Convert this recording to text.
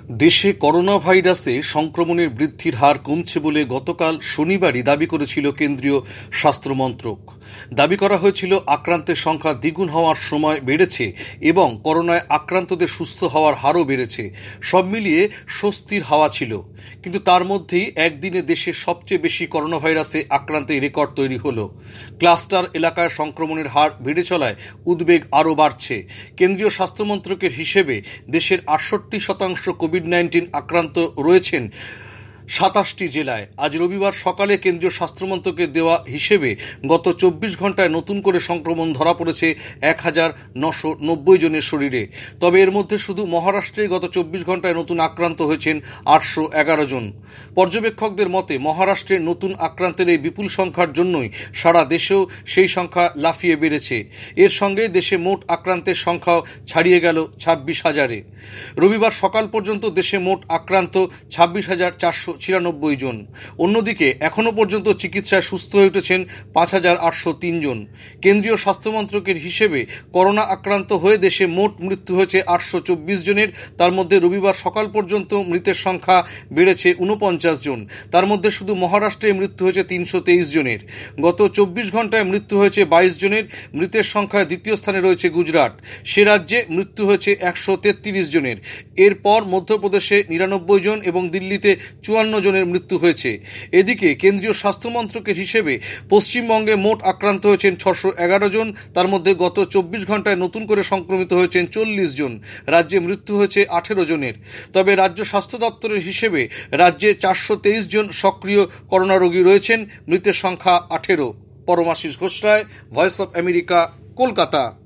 দেশে করোনা ভাইরাসে সংক্রমণের বৃদ্ধির হার কমছে বলে গতকাল শনিবারই দাবি করেছিল কেন্দ্রীয় স্বাস্থ্যমন্ত্রক। দাবি করা হয়েছিল আক্রান্তের সংখ্যা দ্বিগুণ হওয়ার সময় বেড়েছে এবং করোনায় আক্রান্তদের সুস্থ হওয়ার হারও বেড়েছে। সব মিলিয়ে স্বস্তির হাওয়া ছিল। কিন্তু তার মধ্যেই একদিনে দেশের সবচেয়ে বেশি করোনা ভাইরাসে আক্রান্তের রেকর্ড তৈরি হলো। ক্লাস্টার এলাকায় সংক্রমণের হার বেড়ে চলায় উদ্বেগ আরও বাড়ছে। কেন্দ্রীয় স্বাস্থ্যমন্ত্রকের হিসেবে দেশের ৬৮% কোভিড-19 আক্রান্ত রয়েছেন ২৭টি জেলায়। আজ রবিবার সকালে কেন্দ্রীয় স্বাস্থ্যমন্ত্রকের দেওয়া হিসেবে গত ২৪ ঘন্টায় নতুন করে সংক্রমণ ধরা পড়েছে ১,৯৯০ জনের শরীরে। তবে এর মধ্যে শুধু মহারাষ্ট্রে গত ২৪ ঘন্টায় নতুন আক্রান্ত হয়েছেন ৮১১ জন। পর্যবেক্ষকদের মতে মহারাষ্ট্রে নতুন আক্রান্তের এই বিপুল সংখ্যার জন্যই সারা দেশেও সেই সংখ্যা লাফিয়ে বেড়েছে। এর সঙ্গে দেশে মোট আক্রান্তের সংখ্যাও ছাড়িয়ে গেল ২৬,০০০-এ। রবিবার সকাল পর্যন্ত দেশে মোট আক্রান্ত ২৬,৪৯৪ জন। অন্যদিকে এখনও পর্যন্ত চিকিৎসায় সুস্থ হয়ে উঠেছেন ৫,৮০৩ জন। কেন্দ্রীয় স্বাস্থ্যমন্ত্রকের হিসেবে করোনা আক্রান্ত হয়ে দেশে মোট মৃত্যু হয়েছে ৮২৪ জনের। তার মধ্যে রবিবার সকাল পর্যন্ত মৃতের সংখ্যা বেড়েছে ৪৯ জন। তার মধ্যে শুধু মহারাষ্ট্রে মৃত্যু হয়েছে ৩২৩ জনের। গত ২৪ ঘন্টায় মৃত্যু হয়েছে ২২ জনের। মৃতের সংখ্যায় দ্বিতীয় স্থানে রয়েছে গুজরাট। সে রাজ্যে মৃত্যু হয়েছে ১৩৩ জনের। এরপর মধ্যপ্রদেশে ৯৯ জন এবং দিল্লিতে ৫৪ জনের মৃত্যু হয়েছে। এদিকে কেন্দ্রীয় স্বাস্থ্যমন্ত্রকের হিসেবে পশ্চিমবঙ্গে মোট আক্রান্ত হয়েছেন ৬১১ জন। তার মধ্যে গত ২৪ ঘন্টায় নতুন করে সংক্রমিত হয়েছেন ৪০ জন। রাজ্যে মৃত্যু হয়েছে ১৮ জনের। তবে রাজ্য স্বাস্থ্য দপ্তরের হিসেবে রাজ্যে ৪২৩ জন সক্রিয় করোনা রোগী রয়েছেন। মৃতের সংখ্যা ১৮। Paramashis Ghosh Roy, voice of America, Kolkata.